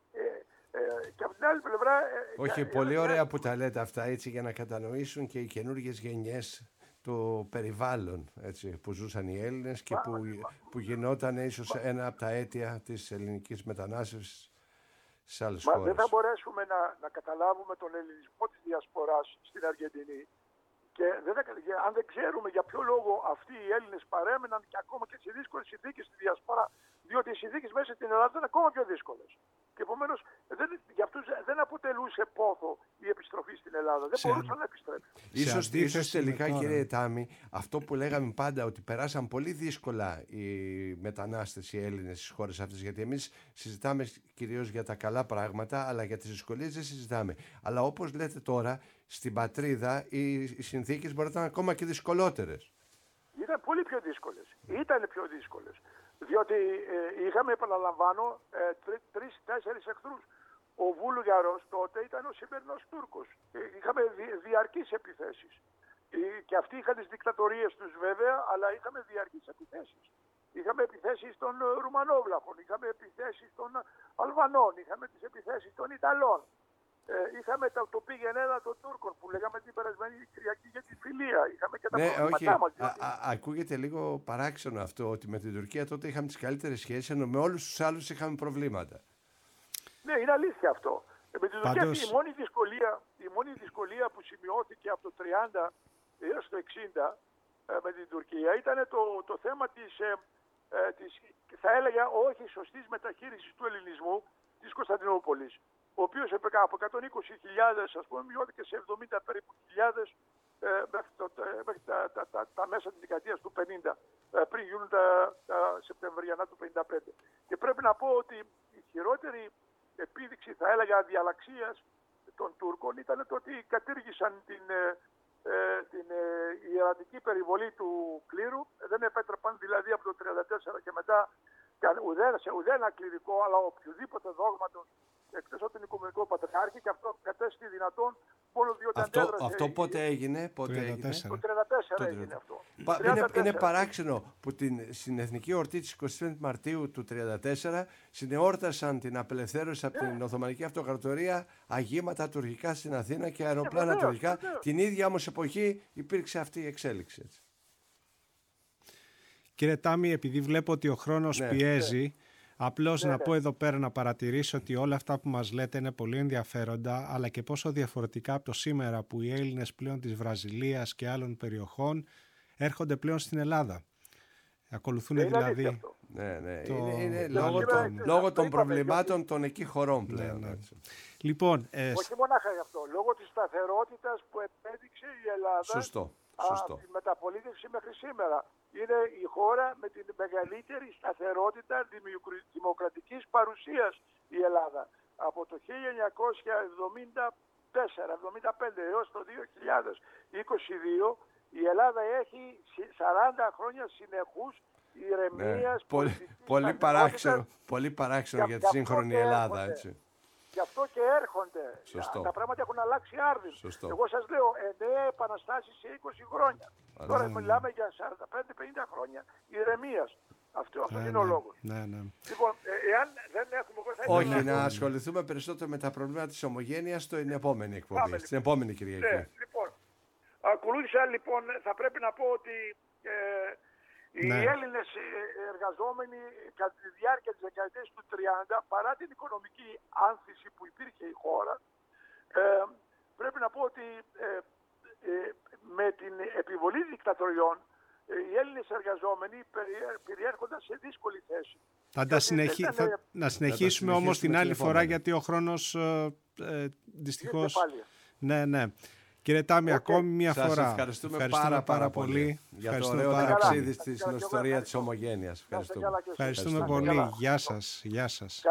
Και από την άλλη πλευρά... Όχι, πολύ ωραία που τα λέτε αυτά, έτσι, για να κατανοήσουν και οι καινούργιες γενιές το περιβάλλον, έτσι, που ζούσαν οι Έλληνες και που γινόταν ίσως ένα από τα αίτια της ελληνικής μετανάστευσης σε άλλες χώρες. Δεν θα μπορέσουμε να καταλάβουμε τον ελληνισμό της διασποράς στην Αργεντινή και αν δεν ξέρουμε για ποιο λόγο αυτοί οι Έλληνες παρέμεναν και ακόμα και σε δύσκολες συνθήκες στη διασπορά, διότι οι συνθήκες μέσα στην Ελλάδα ήταν ακόμα πιο δύσκολες. Και επομένως για αυτούς δεν αποτελούσε πόθο η επιστροφή στην Ελλάδα. Δεν μπορούσαν να επιστρέψουν. Ίσως τελικά, κύριε Τάμι, αυτό που λέγαμε πάντα, ότι περάσαν πολύ δύσκολα οι μετανάστες, οι Έλληνες στις χώρες αυτές. Γιατί εμείς συζητάμε κυρίως για τα καλά πράγματα, αλλά για τις δυσκολίες δεν συζητάμε. Αλλά όπως λέτε τώρα, στην πατρίδα οι συνθήκες μπορεί να ήταν ακόμα και δυσκολότερες. Ήταν πολύ πιο δύσκολες. Ήταν πιο δύσκολες. Διότι είχαμε, επαναλαμβάνω, 3-4 εχθρούς. Ο Βούλγαρος τότε ήταν ο σημερινός Τούρκος. Είχαμε διαρκείς επιθέσεις. Και αυτοί είχαν τις δικτατορίες τους βέβαια, αλλά είχαμε διαρκείς επιθέσεις. Είχαμε επιθέσεις των Ρουμανόβλαχων, είχαμε επιθέσεις των Αλβανών, είχαμε τις επιθέσεις των Ιταλών. Είχαμε το πήγαινε των Τούρκων που λέγαμε την περασμένη Κυριακή για τη φιλία. Είχαμε και τα προβλήματά μας. Ακούγεται λίγο παράξενο αυτό, ότι με την Τουρκία τότε είχαμε τις καλύτερες σχέσεις, ενώ με όλους τους άλλους είχαμε προβλήματα. Ναι, είναι αλήθεια αυτό. Με την Τουρκία η μόνη δυσκολία που σημειώθηκε από το 30 έως το 60 με την Τουρκία ήταν το θέμα της θα έλεγα όχι σωστής μεταχείρισης του ελληνισμού της Κωνσταντινούπολης, ο οποίος από 120.000 ας πούμε μειώθηκε σε 70 περίπου χιλιάδες μέχρι τα μέσα της δεκαετίας του 50, πριν γίνουν τα Σεπτεμβριανά του 55. Και πρέπει να πω ότι η χειρότερη επίδειξη, θα έλεγα, διαλαξίας των Τούρκων ήταν το ότι κατήργησαν την ιερατική περιβολή του κλήρου. Δεν επέτρεπαν δηλαδή από το 1934 και μετά σε ουδένα κληρικό, αλλά οποιοδήποτε δόγματος εκτός από τον Οικουμενικό Πατριάρχη, και αυτό κατέστη δυνατόν μόνο διότι αντέδρασε. Αυτό πότε έγινε? Το 1934 έγινε αυτό. Είναι παράξενο που στην Εθνική Εορτή της 25 Μαρτίου του 1934 συνεόρτασαν την απελευθέρωση από την Οθωμανική Αυτοκρατορία αγήματα τουρκικά στην Αθήνα και αεροπλάνα τουρκικά. Την ίδια όμως εποχή υπήρξε αυτή η εξέλιξη. Έτσι. Κύριε Τάμι, επειδή βλέπω ότι ο χρόνος πιέζει, απλώς να πω εδώ πέρα να παρατηρήσω ότι όλα αυτά που μας λέτε είναι πολύ ενδιαφέροντα, αλλά και πόσο διαφορετικά από το σήμερα που οι Έλληνες πλέον της Βραζιλίας και άλλων περιοχών έρχονται πλέον στην Ελλάδα. Ακολουθούν δηλαδή... Είναι λόγω των προβλημάτων των εκεί χωρών πλέον. Λοιπόν, όχι μονάχα γι' αυτό, λόγω της σταθερότητας που επέδειξε η Ελλάδα. Σωστό. Από τη μεταπολίτευση μέχρι σήμερα. Είναι η χώρα με την μεγαλύτερη σταθερότητα δημοκρατικής παρουσίας η Ελλάδα. Από το 1974-75 έως το 2022 η Ελλάδα έχει 40 χρόνια συνεχούς ηρεμίας. Πολύ παράξενο για τη σύγχρονη Ελλάδα. Έτσι. Γι' αυτό και έρχονται. Τα πράγματα έχουν αλλάξει άρδιν. Εγώ σας λέω 9 επαναστάσεις σε 20 χρόνια. Τώρα μιλάμε για 45-50 χρόνια ηρεμίας. Αυτό είναι ο λόγος. Λοιπόν, εάν δεν έχουμε... Όχι, να ασχοληθούμε περισσότερο με τα προβλήματα της ομογένειας στην επόμενη εκπομπή, στην επόμενη Κυριακή. Λοιπόν, ακολούθησα λοιπόν, θα πρέπει να πω ότι οι Έλληνες εργαζόμενοι κατά τη διάρκεια της δεκαετίας του 30, παρά την οικονομική άνθηση που υπήρχε η χώρα, πρέπει να πω ότι με την επιβολή δικτατοριών οι Έλληνες εργαζόμενοι περιέρχονταν σε δύσκολη θέση. Να συνεχίσουμε όμως την άλλη φορά, γιατί ο χρόνος δυστυχώς... Ναι. Κύριε Τάμι, ακόμη μια φορά. Σας ευχαριστούμε πάρα πολύ για το ωραίο ταξίδι στην ιστορία της ομογένειας. Ευχαριστούμε πολύ. Γεια σας.